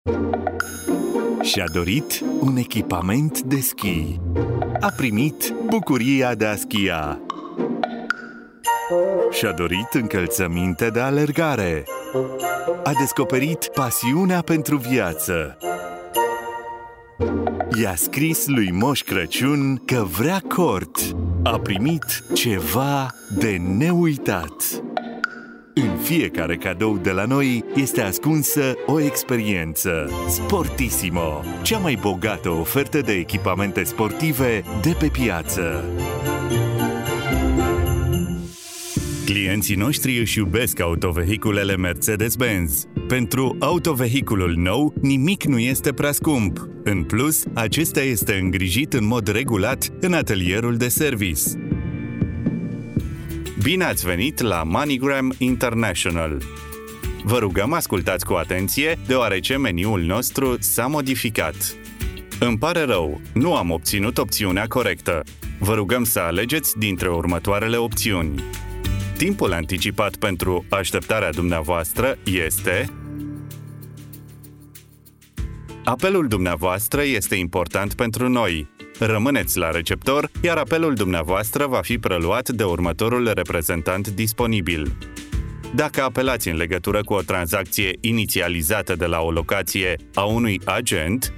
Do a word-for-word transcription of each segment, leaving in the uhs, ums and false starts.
Și-a dorit un echipament de schi. A primit bucuria de a schia. Și-a dorit încălțăminte de alergare. A descoperit pasiunea pentru viață. I-a scris lui Moș Crăciun că vrea cort. A primit ceva de neuitat. În fiecare cadou de la noi este ascunsă o experiență. Sportissimo, cea mai bogată ofertă de echipamente sportive de pe piață. Clienții noștri își iubesc autovehiculele Mercedes-Benz. Pentru autovehiculul nou, nimic nu este prea scump. În plus, acesta este îngrijit în mod regulat în atelierul de service. Bine ați venit la MoneyGram International! Vă rugăm ascultați cu atenție, deoarece meniul nostru s-a modificat. Îmi pare rău, nu am obținut opțiunea corectă. Vă rugăm să alegeți dintre următoarele opțiuni. Timpul anticipat pentru așteptarea dumneavoastră este... Apelul dumneavoastră este important pentru noi. Rămâneți la receptor, iar apelul dumneavoastră va fi preluat de următorul reprezentant disponibil. Dacă apelați în legătură cu o tranzacție inițializată de la o locație a unui agent...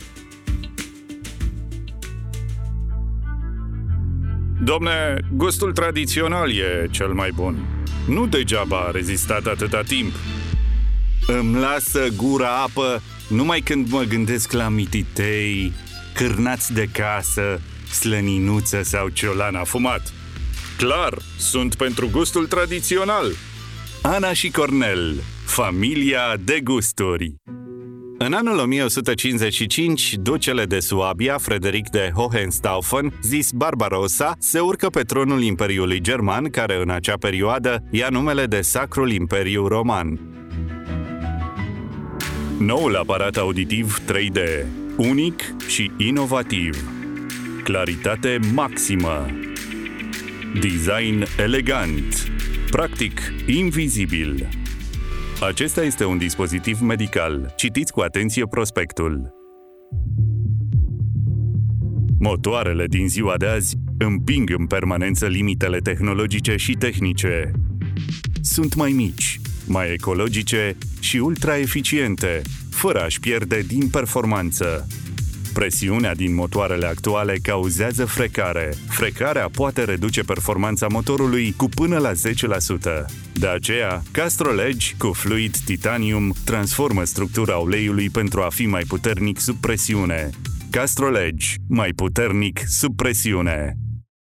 Domne, gustul tradițional e cel mai bun. Nu degeaba a rezistat atâta timp. Îmi lasă gura apă numai când mă gândesc la mititei, cârnați de casă, slăninuță sau ciolan afumat. Clar, sunt pentru gustul tradițional. Ana și Cornel, familia de gusturi. În anul o mie o sută cincizeci și cinci, ducele de Suabia, Frederic de Hohenstaufen, zis Barbarossa, se urcă pe tronul Imperiului German, care în acea perioadă ia numele de Sacrul Imperiu Roman. Noul aparat auditiv trei D, unic și inovativ. Claritate maximă. Design elegant. Practic invizibil. Acesta este un dispozitiv medical. Citiți cu atenție prospectul. Motoarele din ziua de azi împing în permanență limitele tehnologice și tehnice. Sunt mai mici, mai ecologice și ultra-eficiente, fără a-și pierde din performanță. Presiunea din motoarele actuale cauzează frecare. Frecarea poate reduce performanța motorului cu până la zece la sută. De aceea, Castrol Edge cu fluid titanium transformă structura uleiului pentru a fi mai puternic sub presiune. Castrol Edge, mai puternic sub presiune.